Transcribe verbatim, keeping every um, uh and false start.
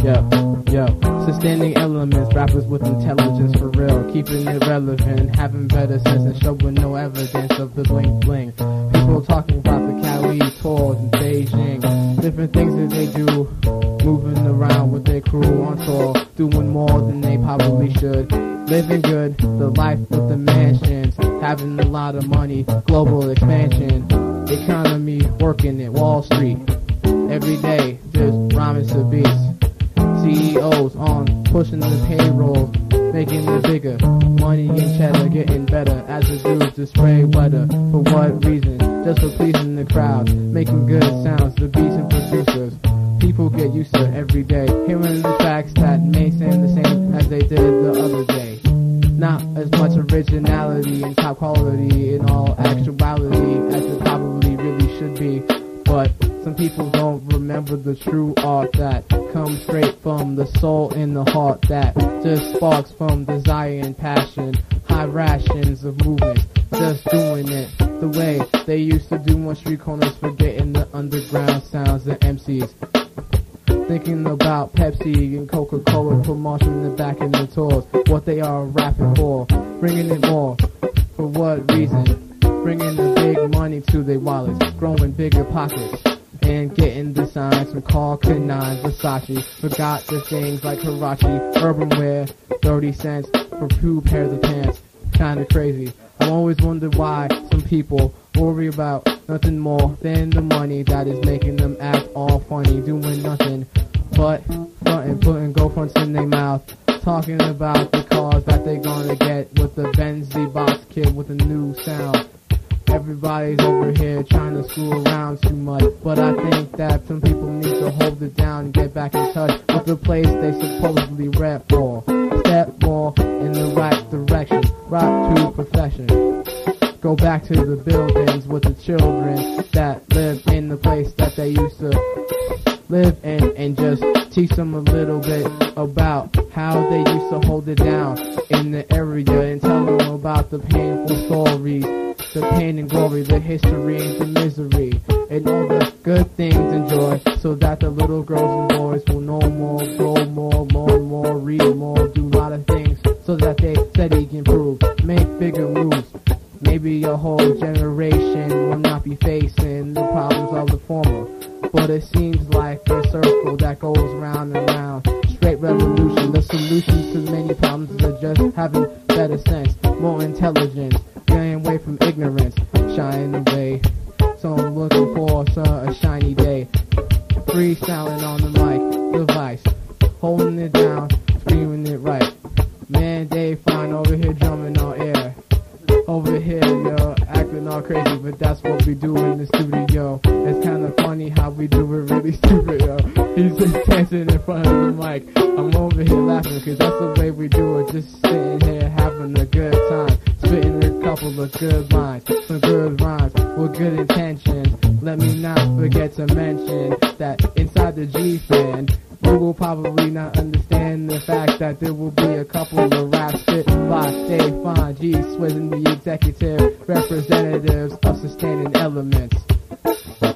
Yo, yo, sustaining elements, rappers with intelligence for real, keeping it relevant, having better sense and showing no evidence of the bling bling. People talking about the Cali tours in Beijing, different things that they do, moving around with their crew on tour, doing more than they probably should, living good, the life with the mansions, having a lot of money, global expansion, economy working at Wall Street, every day just rhyming to beats. C E Os on pushing the payroll, making it bigger, money and cheddar getting better as the dudes to spray weather. For what reason? Just for pleasing the crowd, making good sounds, the beats and producers. People get used to every day, hearing the tracks that may sound the same as they did the other day. Not as much originality and top quality in all actuality as it probably really should be, but some people don't remember the true art that comes straight from the soul and the heart, that just sparks from desire and passion, high rations of movement, just doing it the way they used to do on street corners, forgetting the underground sounds of M Cs. Thinking about Pepsi and Coca-Cola promotion in the back in the tours, what they are rapping for, bringing it more, for what reason? Bringing the big money to their wallets, growing bigger pockets, and getting the signs from Carl Canine, Versace. Forgot the things like Karachi, urban wear, thirty cents for two pairs of pants. Kinda crazy. I always wondered why some people worry about nothing more than the money that is making them act all funny, doing nothing but frontin', putting go fronts in their mouth, talking about the cars that they gonna get with the Benzie box kit with a new sound. Everybody's over here trying to screw around too much, but I think that some people need to hold it down and get back in touch with the place they supposedly rap for. Step more in the right direction, rock to perfection. Go back to the buildings with the children that live in the place that they used to live in, and just teach them a little bit about how they used to hold it down in the area, and tell them about the painful stories, the pain and glory, the history and the misery, and all the good things and joy, so that the little girls and boys will know more, grow more, learn more, read more, do a lot of things, so that they steady improve, make bigger moves. Maybe a whole generation will not be facing the problems of the former, but it seems like a circle that goes round and round. Straight revolution, the solutions to many problems are just having better sense, more intelligence, getting away from ignorance, shining away. So I'm looking for uh, a shiny day, freestyling on the mic device, holding it down, screaming it right. Man, Dave Fine over here drumming on air. Over here, yo, acting all crazy, but that's what we do in the studio. It's kinda funny how we do it really stupid, yo. He's just dancing in front of the mic. I'm over here laughing, cause that's the way we do it. Just sitting here having a good time, spitting a couple of good lines, some good rhymes with good intentions. Let me not forget to mention that inside the G-Fan, you will probably not understand the fact that there will be a couple of raps spit by Dave Fine, G Swizz, and the executive representatives of Sustaining Elements.